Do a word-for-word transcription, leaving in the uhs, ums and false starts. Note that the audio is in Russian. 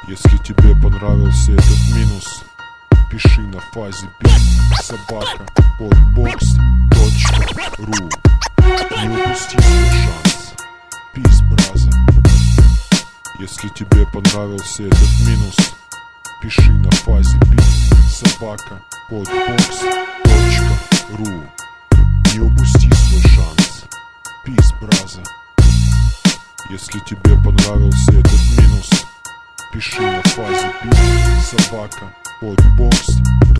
Если тебе понравился этот минус, пиши на фазе бит собака подбокс точка ру. Не упусти свой шанс. Peace, brother. Если тебе понравился этот минус, пиши на фазе бит собака подбокс точка ру. Не упусти свой шанс. Peace, brother. Если тебе понравился этот минус, пиши на фазе бит собака подбокс